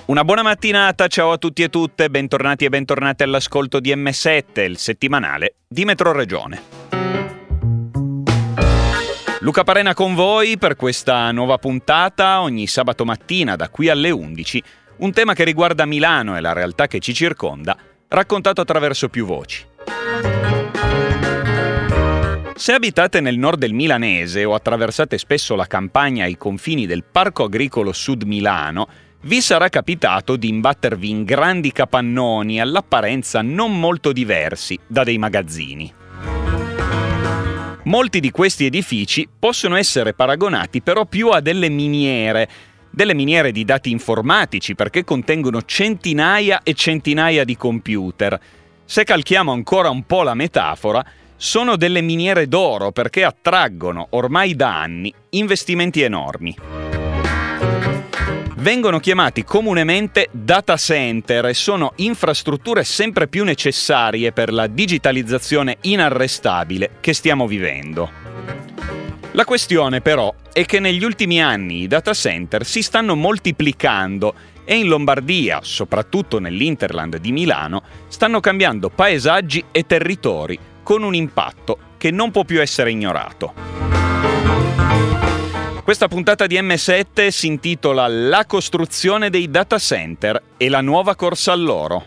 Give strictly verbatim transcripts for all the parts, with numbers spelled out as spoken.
Una buona mattinata, ciao a tutti e tutte, bentornati e bentornate all'ascolto di emme sette, il settimanale di Metroregione. Luca Parena con voi per questa nuova puntata, ogni sabato mattina da qui alle undici, un tema che riguarda Milano e la realtà che ci circonda, raccontato attraverso più voci. Se abitate nel nord del Milanese o attraversate spesso la campagna ai confini del Parco Agricolo Sud Milano, vi sarà capitato di imbattervi in grandi capannoni all'apparenza non molto diversi da dei magazzini. Molti di questi edifici possono essere paragonati però più a delle miniere, delle miniere di dati informatici perché contengono centinaia e centinaia di computer. Se calchiamo ancora un po' la metafora, sono delle miniere d'oro perché attraggono ormai da anni investimenti enormi. Vengono chiamati comunemente data center e sono infrastrutture sempre più necessarie per la digitalizzazione inarrestabile che stiamo vivendo. La questione però è che negli ultimi anni i data center si stanno moltiplicando e in Lombardia, soprattutto nell'Interland di Milano, stanno cambiando paesaggi e territori con un impatto che non può più essere ignorato. Questa puntata di emme sette si intitola La costruzione dei data center e la nuova corsa all'oro.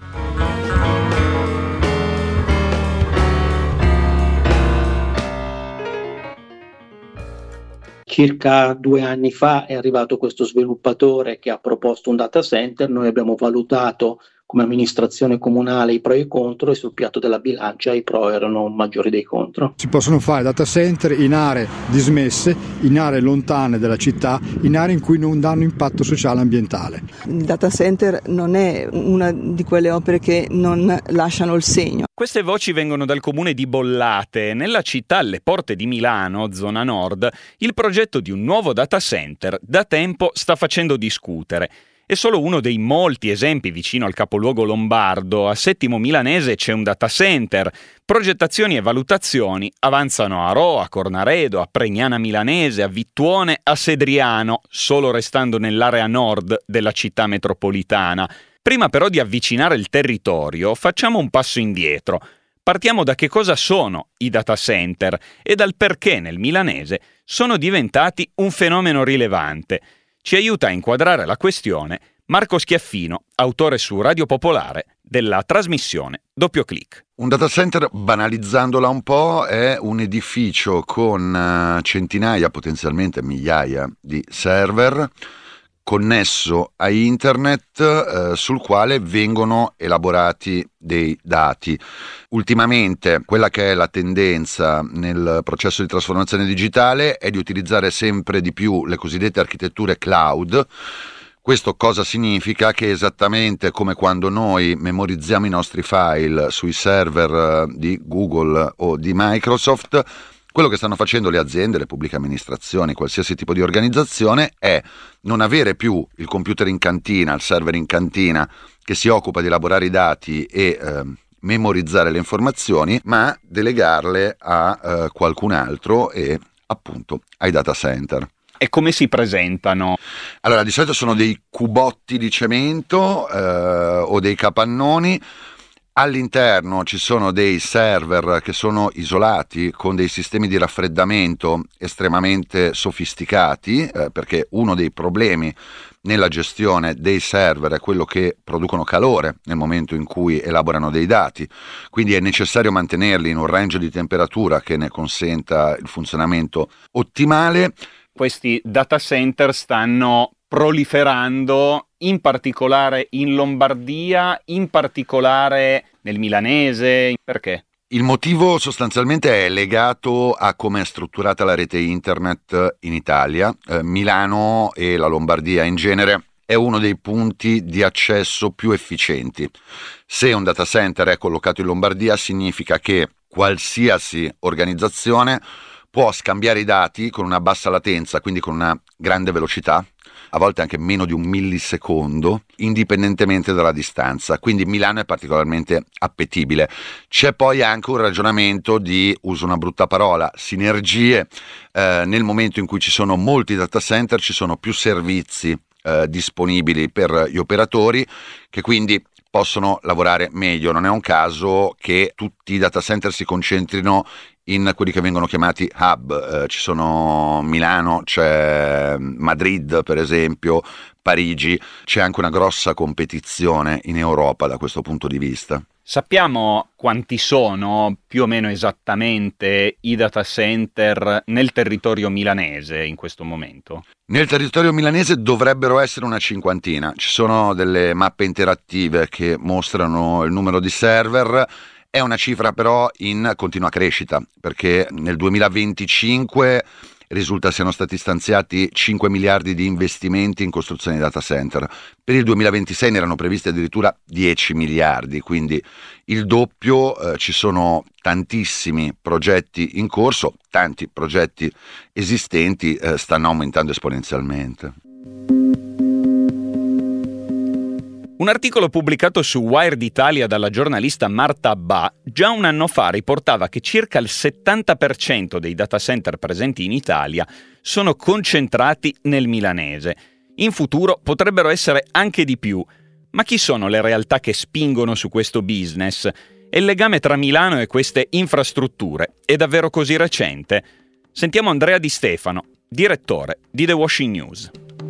Circa due anni fa è arrivato questo sviluppatore che ha proposto un data center, noi abbiamo valutato come amministrazione comunale i pro e i contro e sul piatto della bilancia i pro erano maggiori dei contro. Si possono fare data center in aree dismesse, in aree lontane dalla città, in aree in cui non danno impatto sociale e ambientale. Il data center non è una di quelle opere che non lasciano il segno. Queste voci vengono dal comune di Bollate. Nella città alle porte di Milano, zona nord, il progetto di un nuovo data center da tempo sta facendo discutere. È solo uno dei molti esempi vicino al capoluogo lombardo. A Settimo Milanese c'è un data center. Progettazioni e valutazioni avanzano a Rho, a Cornaredo, a Pregnana Milanese, a Vittuone, a Sedriano, solo restando nell'area nord della città metropolitana. Prima però di avvicinare il territorio, facciamo un passo indietro. Partiamo da che cosa sono i data center e dal perché nel milanese sono diventati un fenomeno rilevante. Ci aiuta a inquadrare la questione Marco Schiaffino, autore su Radio Popolare della trasmissione Doppio Clic. Un data center, banalizzandola un po', è un edificio con centinaia, potenzialmente migliaia di server connesso a internet eh, sul quale vengono elaborati dei dati. Ultimamente quella che è la tendenza nel processo di trasformazione digitale è di utilizzare sempre di più le cosiddette architetture cloud. Questo cosa significa? Che esattamente come quando noi memorizziamo i nostri file sui server di Google o di Microsoft, quello che stanno facendo le aziende, le pubbliche amministrazioni, qualsiasi tipo di organizzazione è non avere più il computer in cantina, il server in cantina che si occupa di elaborare i dati e eh, memorizzare le informazioni, ma delegarle a eh, qualcun altro e appunto ai data center. E come si presentano? Allora, di solito sono dei cubotti di cemento eh, o dei capannoni. All'interno ci sono dei server che sono isolati con dei sistemi di raffreddamento estremamente sofisticati, eh, perché uno dei problemi nella gestione dei server è quello che producono calore nel momento in cui elaborano dei dati, quindi è necessario mantenerli in un range di temperatura che ne consenta il funzionamento ottimale. Questi data center stanno proliferando in particolare in Lombardia, in particolare nel milanese. Perché? Il motivo sostanzialmente è legato a come è strutturata la rete internet in Italia. Eh, Milano e la Lombardia in genere è uno dei punti di accesso più efficienti. Se un data center è collocato in Lombardia significa che qualsiasi organizzazione può scambiare i dati con una bassa latenza, quindi con una grande velocità, a volte anche meno di un millisecondo, indipendentemente dalla distanza. Quindi Milano è particolarmente appetibile. C'è poi anche un ragionamento di, uso una brutta parola, sinergie. Eh, nel momento in cui ci sono molti data center ci sono più servizi eh, disponibili per gli operatori, che quindi possono lavorare meglio. Non è un caso che tutti i data center si concentrino in quelli che vengono chiamati hub. Eh, ci sono Milano, c'è Madrid per esempio, Parigi, c'è anche una grossa competizione in Europa da questo punto di vista. Sappiamo quanti sono più o meno esattamente i data center nel territorio milanese in questo momento? Nel territorio milanese dovrebbero essere una cinquantina. Ci sono delle mappe interattive che mostrano il numero di server. È una cifra però in continua crescita, perché nel duemilaventicinque risulta siano stati stanziati cinque miliardi di investimenti in costruzione di data center. Per il duemilaventisei ne erano previsti addirittura dieci miliardi, quindi il doppio. Eh, ci sono tantissimi progetti in corso, tanti progetti esistenti eh, stanno aumentando esponenzialmente. Un articolo pubblicato su Wired Italia dalla giornalista Marta Abbà già un anno fa riportava che circa il settanta per cento dei data center presenti in Italia sono concentrati nel milanese. In futuro potrebbero essere anche di più. Ma chi sono le realtà che spingono su questo business? E il legame tra Milano e queste infrastrutture è davvero così recente? Sentiamo Andrea Di Stefano, direttore di The Washing News.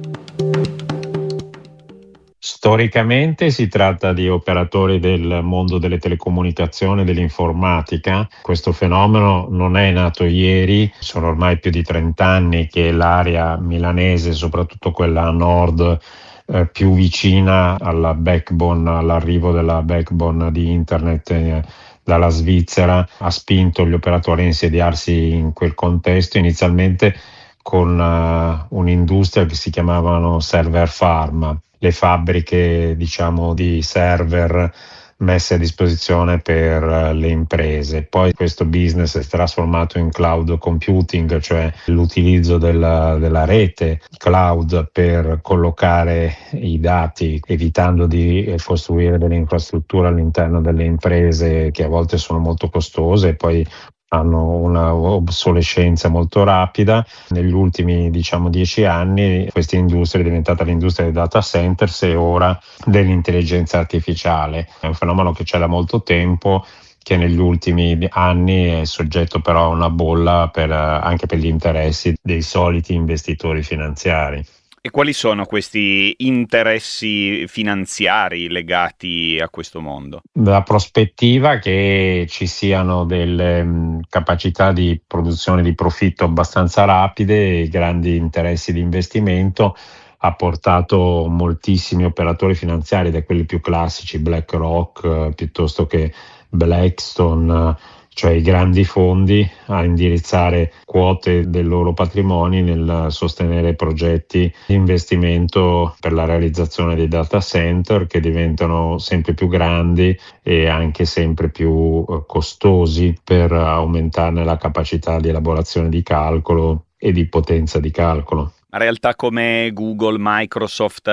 Storicamente si tratta di operatori del mondo delle telecomunicazioni e dell'informatica. Questo fenomeno non è nato ieri, sono ormai più di trenta anni che l'area milanese, soprattutto quella a nord, eh, più vicina alla backbone, all'arrivo della backbone di internet eh, dalla Svizzera, ha spinto gli operatori a insediarsi in quel contesto, inizialmente con uh, un'industria che si chiamavano server farm, le fabbriche diciamo di server messe a disposizione per uh, le imprese. Poi questo business si è trasformato in cloud computing, cioè l'utilizzo della, della rete cloud per collocare i dati, evitando di costruire delle infrastrutture all'interno delle imprese che a volte sono molto costose e poi hanno una obsolescenza molto rapida. Negli ultimi diciamo dieci anni questa industria è diventata l'industria dei data centers e ora dell'intelligenza artificiale. È un fenomeno che c'è da molto tempo, che negli ultimi anni è soggetto però a una bolla per, anche per gli interessi dei soliti investitori finanziari. E quali sono questi interessi finanziari legati a questo mondo? La prospettiva che ci siano delle mh, capacità di produzione di profitto abbastanza rapide e grandi interessi di investimento ha portato moltissimi operatori finanziari, da quelli più classici, BlackRock, eh, piuttosto che Blackstone, eh, cioè i grandi fondi, a indirizzare quote del loro patrimoni nel sostenere progetti di investimento per la realizzazione dei data center, che diventano sempre più grandi e anche sempre più costosi per aumentarne la capacità di elaborazione di calcolo e di potenza di calcolo. Realtà come Google, Microsoft,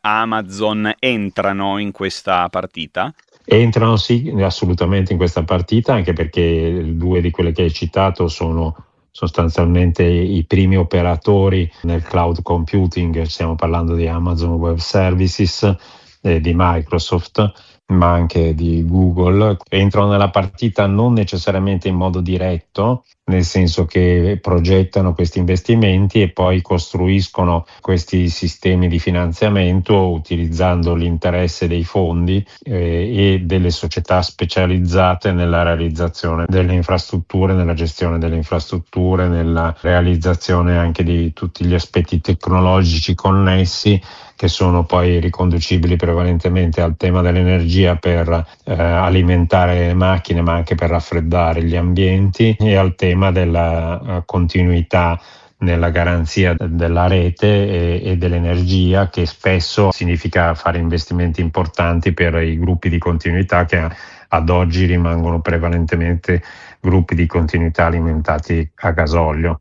Amazon entrano in questa partita? Entrano sì, assolutamente in questa partita, anche perché due di quelle che hai citato sono sostanzialmente i primi operatori nel cloud computing. Stiamo parlando di Amazon Web Services, eh, di Microsoft, ma anche di Google. Entrano nella partita non necessariamente in modo diretto, nel senso che progettano questi investimenti e poi costruiscono questi sistemi di finanziamento utilizzando l'interesse dei fondi eh, e delle società specializzate nella realizzazione delle infrastrutture, nella gestione delle infrastrutture, nella realizzazione anche di tutti gli aspetti tecnologici connessi, che sono poi riconducibili prevalentemente al tema dell'energia per eh, alimentare le macchine, ma anche per raffreddare gli ambienti, e al tema della uh, continuità nella garanzia della rete e, e dell'energia, che spesso significa fare investimenti importanti per i gruppi di continuità che ad oggi rimangono prevalentemente gruppi di continuità alimentati a gasolio.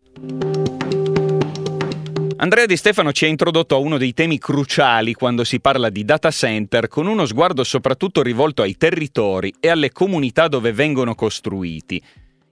Andrea Di Stefano ci ha introdotto a uno dei temi cruciali quando si parla di data center, con uno sguardo soprattutto rivolto ai territori e alle comunità dove vengono costruiti.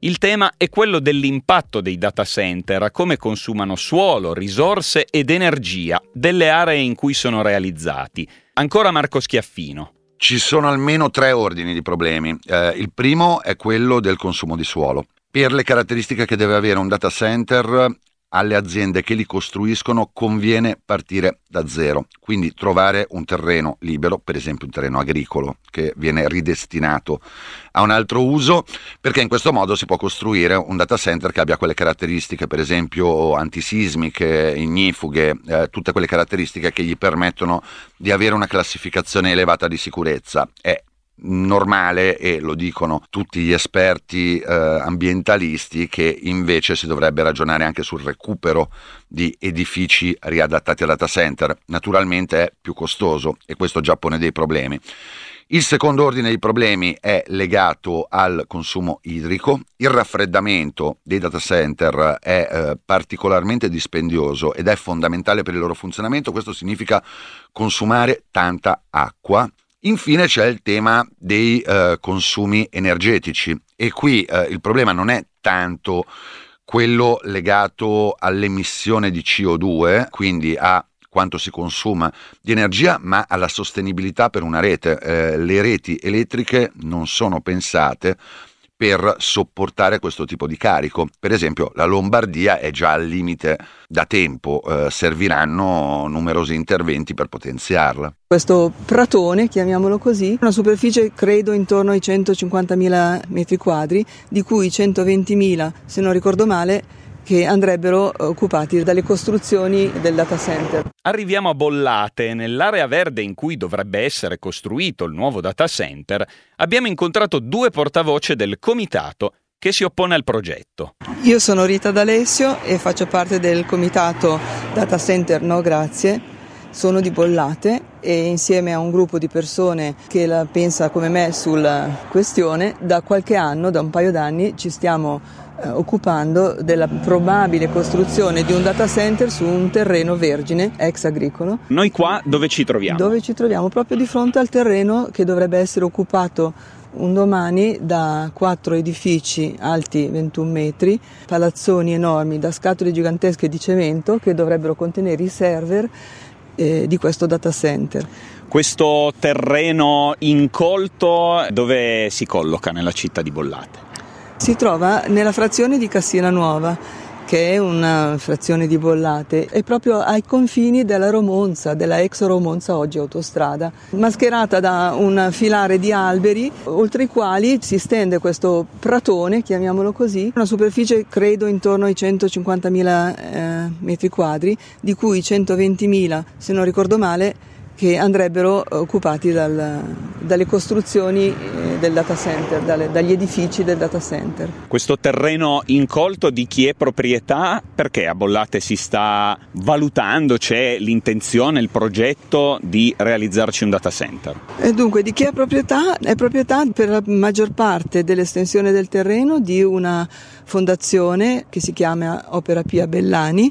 Il tema è quello dell'impatto dei data center, come consumano suolo, risorse ed energia delle aree in cui sono realizzati. Ancora Marco Schiaffino. Ci sono almeno tre ordini di problemi. Eh, il primo è quello del consumo di suolo. Per le caratteristiche che deve avere un data center, alle aziende che li costruiscono conviene partire da zero, quindi trovare un terreno libero, per esempio un terreno agricolo che viene ridestinato a un altro uso, perché in questo modo si può costruire un data center che abbia quelle caratteristiche, per esempio antisismiche, ignifughe, eh, tutte quelle caratteristiche che gli permettono di avere una classificazione elevata di sicurezza. È normale, e lo dicono tutti gli esperti eh, ambientalisti, che invece si dovrebbe ragionare anche sul recupero di edifici riadattati a data center. Naturalmente è più costoso e questo già pone dei problemi. Il secondo ordine di problemi è legato al consumo idrico. Il raffreddamento dei data center è eh, particolarmente dispendioso ed è fondamentale per il loro funzionamento. Questo significa consumare tanta acqua. Infine c'è il tema dei eh, consumi energetici, e qui eh, il problema non è tanto quello legato all'emissione di C O due, quindi a quanto si consuma di energia, ma alla sostenibilità per una rete. Eh, le reti elettriche non sono pensate per sopportare questo tipo di carico. Per esempio la Lombardia è già al limite da tempo, eh, serviranno numerosi interventi per potenziarla. Questo pratone, chiamiamolo così, una superficie credo intorno ai centocinquantamila metri quadri, di cui centoventimila, se non ricordo male, che andrebbero occupati dalle costruzioni del data center. Arriviamo a Bollate, nell'area verde in cui dovrebbe essere costruito il nuovo data center. Abbiamo incontrato due portavoce del comitato che si oppone al progetto. Io sono Rita D'Alessio e faccio parte del comitato Data Center No Grazie. Sono di Bollate e insieme a un gruppo di persone che la pensa come me sulla questione, da qualche anno, da un paio d'anni, ci stiamo eh, occupando della probabile costruzione di un data center su un terreno vergine, ex agricolo. Noi qua dove ci troviamo? Dove ci troviamo? Proprio di fronte al terreno che dovrebbe essere occupato un domani da quattro edifici alti ventuno metri, palazzoni enormi da scatole gigantesche di cemento che dovrebbero contenere i server eh, di questo data center. Questo terreno incolto dove si colloca nella città di Bollate? Si trova nella frazione di Cassina Nuova, che è una frazione di Bollate, è proprio ai confini della Romonza, della ex Romonza, oggi autostrada, mascherata da un filare di alberi, oltre i quali si stende questo pratone, chiamiamolo così, una superficie credo intorno ai centocinquantamila eh, metri quadri, di cui centoventimila, se non ricordo male, che andrebbero occupati dal, dalle costruzioni eh, del data center, dalle, dagli edifici del data center. Questo terreno incolto di chi è proprietà? Perché a Bollate si sta valutando, c'è l'intenzione, il progetto di realizzarci un data center? E dunque di chi è proprietà? È proprietà per la maggior parte dell'estensione del terreno di una fondazione che si chiama Opera Pia Bellani,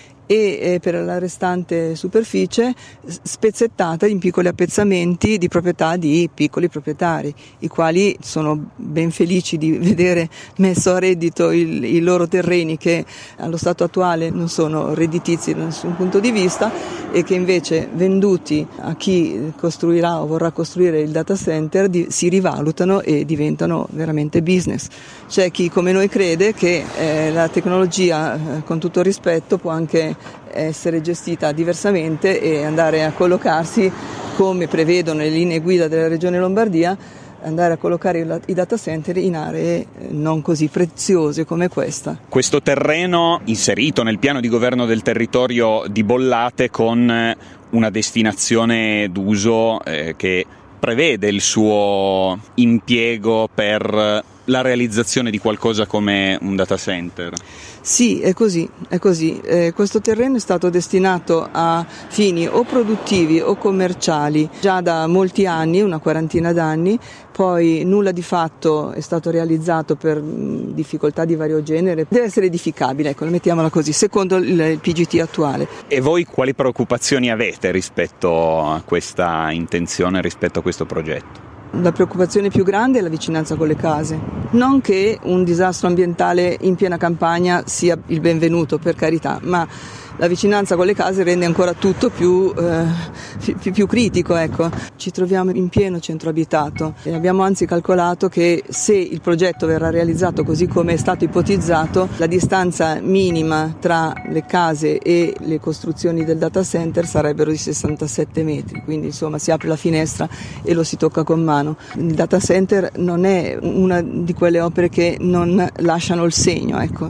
e per la restante superficie spezzettata in piccoli appezzamenti di proprietà di piccoli proprietari, i quali sono ben felici di vedere messo a reddito il, i loro terreni, che allo stato attuale non sono redditizi da nessun punto di vista, e che invece venduti a chi costruirà o vorrà costruire il data center di, si rivalutano e diventano veramente business. C'è chi come noi crede che eh, la tecnologia, eh, con tutto il rispetto, può anche essere gestita diversamente e andare a collocarsi, come prevedono le linee guida della Regione Lombardia, andare a collocare i data center in aree non così preziose come questa. Questo terreno inserito nel piano di governo del territorio di Bollate con una destinazione d'uso eh, che prevede il suo impiego per la realizzazione di qualcosa come un data center? Sì, è così, è così. Eh, questo terreno è stato destinato a fini o produttivi o commerciali già da molti anni, una quarantina d'anni, poi nulla di fatto è stato realizzato per mh, difficoltà di vario genere. Deve essere edificabile, ecco, mettiamola così, secondo il, il P G T attuale. E voi quali preoccupazioni avete rispetto a questa intenzione, rispetto a questo progetto? La preoccupazione più grande è la vicinanza con le case. Non che un disastro ambientale in piena campagna sia il benvenuto, per carità, ma la vicinanza con le case rende ancora tutto più, eh, più, più critico. Ecco. Ci troviamo in pieno centro abitato e abbiamo anzi calcolato che se il progetto verrà realizzato così come è stato ipotizzato, la distanza minima tra le case e le costruzioni del data center sarebbero di sessantasette metri, quindi insomma si apre la finestra e lo si tocca con mano. Il data center non è una di quelle opere che non lasciano il segno, ecco.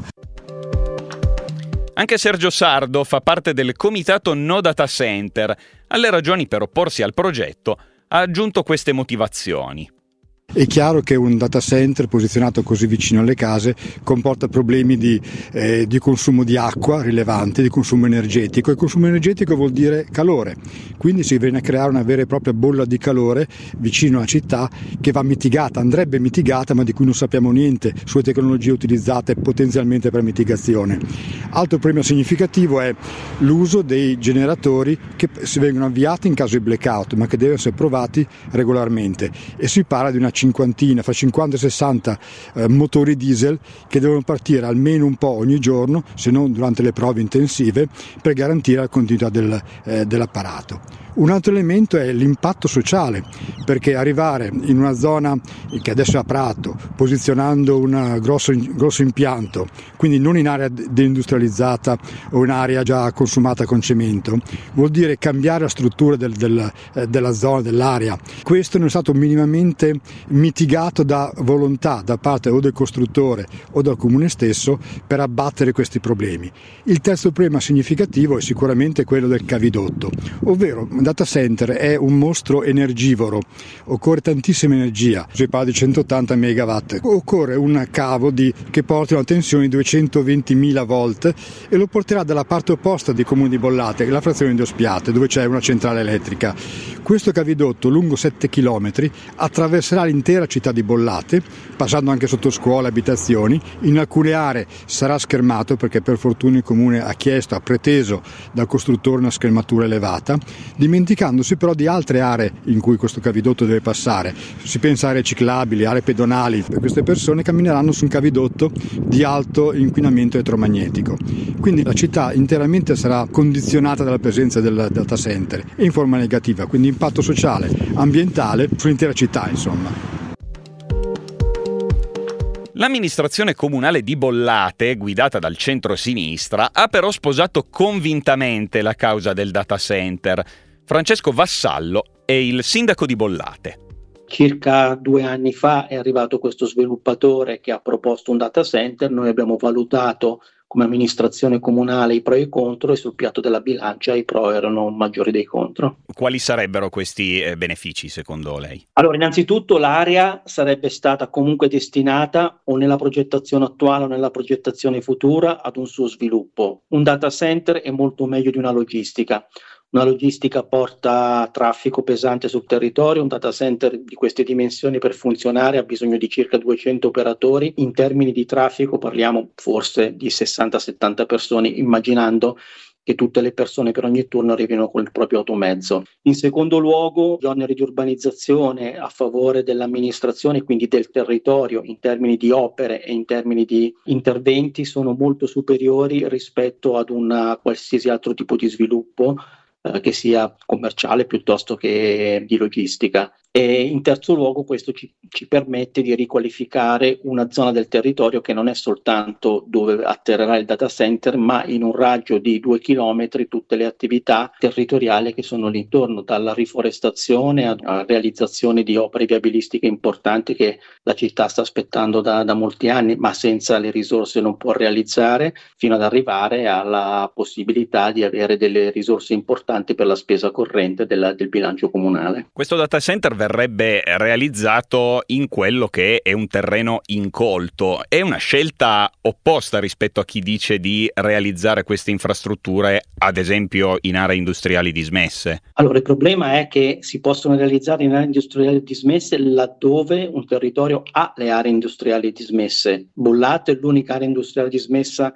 Anche Sergio Sardo fa parte del comitato No Data Center. Alle ragioni per opporsi al progetto ha aggiunto queste motivazioni. È chiaro che un data center posizionato così vicino alle case comporta problemi di, eh, di consumo di acqua rilevanti, di consumo energetico, e consumo energetico vuol dire calore, quindi si viene a creare una vera e propria bolla di calore vicino alla città che va mitigata, andrebbe mitigata, ma di cui non sappiamo niente sulle tecnologie utilizzate potenzialmente per mitigazione. Altro problema significativo è l'uso dei generatori che si vengono avviati in caso di blackout, ma che devono essere provati regolarmente, e si parla di una cinquantina, fra cinquanta e sessanta eh, motori diesel che devono partire almeno un po' ogni giorno, se non durante le prove intensive, per garantire la continuità del, eh, dell'apparato. Un altro elemento è l'impatto sociale, perché arrivare in una zona che adesso è a Prato, posizionando un grosso, grosso impianto, quindi non in area deindustrializzata o in area già consumata con cemento, vuol dire cambiare la struttura del, del, eh, della zona, dell'area. Questo non è stato minimamente mitigato da volontà da parte o del costruttore o dal comune stesso per abbattere questi problemi. Il terzo problema significativo è sicuramente quello del cavidotto, ovvero un data center è un mostro energivoro, occorre tantissima energia, si parla di centottanta megawatt, occorre un cavo di, che porti una tensione di duecentoventimila volt e lo porterà dalla parte opposta di Comune di Bollate, la frazione di Ospiate, dove c'è una centrale elettrica. Questo cavidotto lungo sette chilometri attraverserà l'intera città di Bollate, passando anche sotto scuole e abitazioni. In alcune aree sarà schermato, perché per fortuna il Comune ha chiesto, ha preteso dal costruttore una schermatura elevata, dimenticandosi però di altre aree in cui questo cavidotto deve passare. Si pensa a aree ciclabili, aree pedonali, per queste persone cammineranno su un cavidotto di alto inquinamento elettromagnetico. Quindi la città interamente sarà condizionata dalla presenza del data center e in forma negativa, quindi impatto sociale, ambientale sull'intera città, insomma. L'amministrazione comunale di Bollate, guidata dal centro-sinistra, ha però sposato convintamente la causa del data center. Francesco Vassallo è il sindaco di Bollate. Circa due anni fa è arrivato questo sviluppatore che ha proposto un data center, noi abbiamo valutato come amministrazione comunale i pro e i contro e sul piatto della bilancia i pro erano maggiori dei contro. Quali sarebbero questi eh, benefici secondo lei? Allora, innanzitutto l'area sarebbe stata comunque destinata o nella progettazione attuale o nella progettazione futura ad un suo sviluppo. Un data center è molto meglio di una logistica. Una logistica porta traffico pesante sul territorio, un data center di queste dimensioni per funzionare ha bisogno di circa duecento operatori, in termini di traffico parliamo forse di sessanta settanta persone, immaginando che tutte le persone per ogni turno arrivino con il proprio automezzo. In secondo luogo, gli oneri di urbanizzazione a favore dell'amministrazione, quindi del territorio, in termini di opere e in termini di interventi, sono molto superiori rispetto ad un qualsiasi altro tipo di sviluppo che sia commerciale piuttosto che di logistica. E in terzo luogo questo ci, ci permette di riqualificare una zona del territorio che non è soltanto dove atterrerà il data center, ma in un raggio di due chilometri tutte le attività territoriali che sono lì intorno, dalla riforestazione alla realizzazione di opere viabilistiche importanti che la città sta aspettando da, da molti anni, ma senza le risorse non può realizzare, fino ad arrivare alla possibilità di avere delle risorse importanti per la spesa corrente della, del bilancio comunale. Questo data center verrebbe realizzato in quello che è un terreno incolto. È una scelta opposta rispetto a chi dice di realizzare queste infrastrutture, ad esempio in aree industriali dismesse. Allora, il problema è che si possono realizzare in aree industriali dismesse laddove un territorio ha le aree industriali dismesse. Bollate è l'unica area industriale dismessa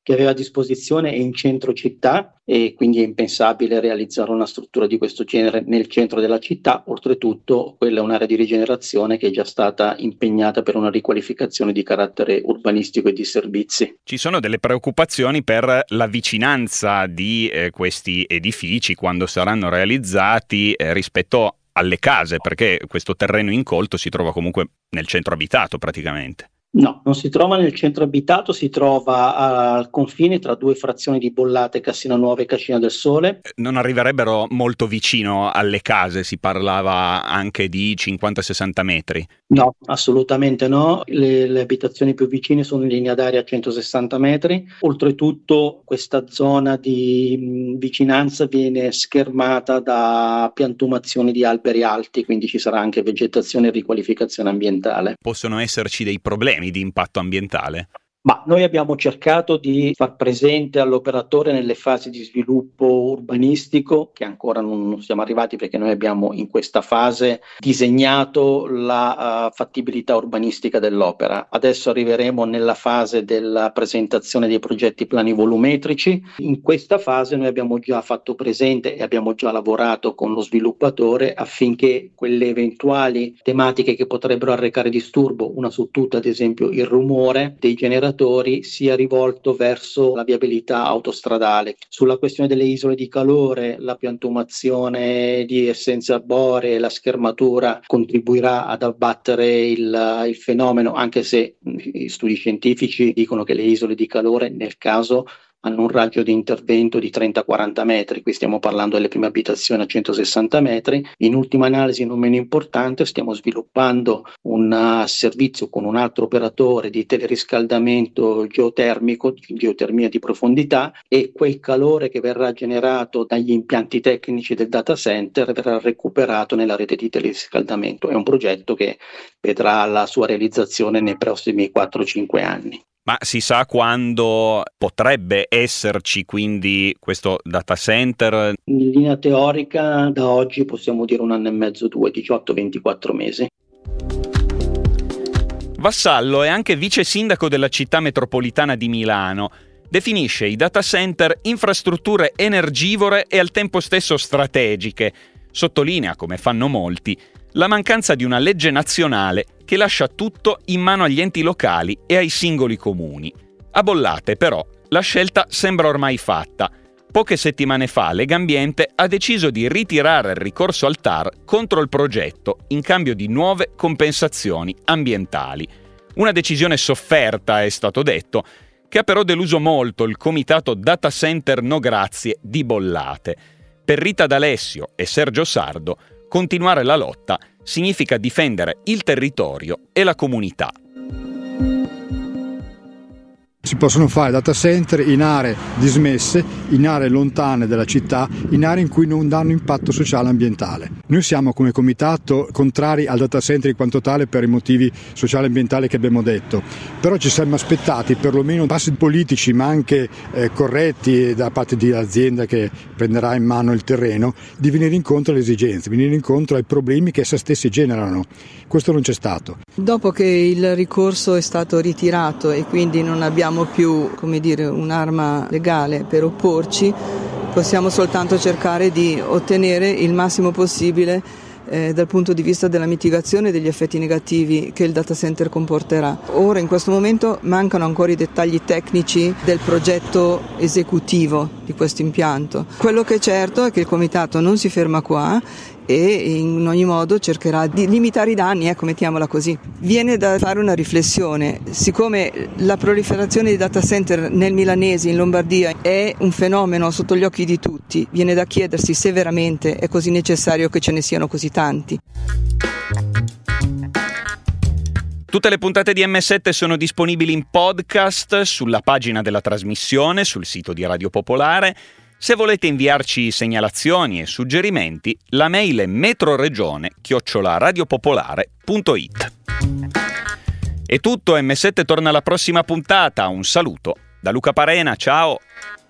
che aveva a disposizione è in centro città e quindi è impensabile realizzare una struttura di questo genere nel centro della città. Oltretutto quella è un'area di rigenerazione che è già stata impegnata per una riqualificazione di carattere urbanistico e di servizi. Ci sono delle preoccupazioni per la vicinanza di eh, questi edifici quando saranno realizzati eh, rispetto alle case, perché questo terreno incolto si trova comunque nel centro abitato praticamente. No, non si trova nel centro abitato, si trova al confine tra due frazioni di Bollate, Cassino Nuova e Cascina del Sole. Non arriverebbero molto vicino alle case, si parlava anche di cinquanta sessanta metri. No, assolutamente no, le, le abitazioni più vicine sono in linea d'aria a centosessanta metri. Oltretutto questa zona di mh, vicinanza viene schermata da piantumazioni di alberi alti, quindi ci sarà anche vegetazione e riqualificazione ambientale. Possono esserci dei problemi di impatto ambientale? Ma noi abbiamo cercato di far presente all'operatore nelle fasi di sviluppo urbanistico, che ancora non, non siamo arrivati perché noi abbiamo in questa fase disegnato la uh, fattibilità urbanistica dell'opera. Adesso arriveremo nella fase della presentazione dei progetti plani volumetrici. In questa fase noi abbiamo già fatto presente e abbiamo già lavorato con lo sviluppatore affinché quelle eventuali tematiche che potrebbero arrecare disturbo, una su tutte ad esempio il rumore dei generatori, sia rivolto verso la viabilità autostradale. Sulla questione delle isole di calore, la piantumazione di essenze arboree, la schermatura contribuirà ad abbattere il, il fenomeno, anche se gli studi scientifici dicono che le isole di calore nel caso hanno un raggio di intervento di trenta quaranta metri, qui stiamo parlando delle prime abitazioni a centosessanta metri. In ultima analisi, non meno importante, stiamo sviluppando un uh, servizio con un altro operatore di teleriscaldamento geotermico, geotermia di profondità, e quel calore che verrà generato dagli impianti tecnici del data center verrà recuperato nella rete di teleriscaldamento. È un progetto che vedrà la sua realizzazione nei prossimi quattro cinque anni. Ma si sa quando potrebbe esserci quindi questo data center? In linea teorica da oggi possiamo dire un anno e mezzo, due, diciotto ventiquattro mesi. Vassallo è anche vice sindaco della città metropolitana di Milano. Definisce i data center infrastrutture energivore e al tempo stesso strategiche. Sottolinea, come fanno molti, la mancanza di una legge nazionale che lascia tutto in mano agli enti locali e ai singoli comuni. A Bollate, però, la scelta sembra ormai fatta. Poche settimane fa Legambiente ha deciso di ritirare il ricorso al T A R contro il progetto in cambio di nuove compensazioni ambientali. Una decisione sofferta, è stato detto, che ha però deluso molto il comitato Data Center No Grazie di Bollate. Per Rita D'Alessio e Sergio Sardo, continuare la lotta significa difendere il territorio e la comunità. Si possono fare data center in aree dismesse, in aree lontane dalla città, in aree in cui non danno impatto sociale e ambientale. Noi siamo come comitato contrari al data center in quanto tale per i motivi sociali e ambientali che abbiamo detto, però ci siamo aspettati perlomeno passi politici ma anche eh, corretti da parte dell'azienda che prenderà in mano il terreno, di venire incontro alle esigenze, venire incontro ai problemi che esse stessi generano. Questo non c'è stato. Dopo che il ricorso è stato ritirato e quindi non abbiamo più, come dire, un'arma legale per opporci, possiamo soltanto cercare di ottenere il massimo possibile eh, dal punto di vista della mitigazione degli effetti negativi che il data center comporterà. Ora in questo momento mancano ancora i dettagli tecnici del progetto esecutivo di questo impianto. Quello che è certo è che il comitato non si ferma qua e in ogni modo cercherà di limitare i danni, ecco, mettiamola così. Viene da fare una riflessione, siccome la proliferazione di data center nel milanese, in Lombardia, è un fenomeno sotto gli occhi di tutti, viene da chiedersi se veramente è così necessario che ce ne siano così tanti. Tutte le puntate di emme sette sono disponibili in podcast sulla pagina della trasmissione, sul sito di Radio Popolare. Se volete inviarci segnalazioni e suggerimenti, la mail è metroregione chiocciola radiopopolare punto it. È tutto, emme sette torna alla prossima puntata. Un saluto da Luca Parena, ciao!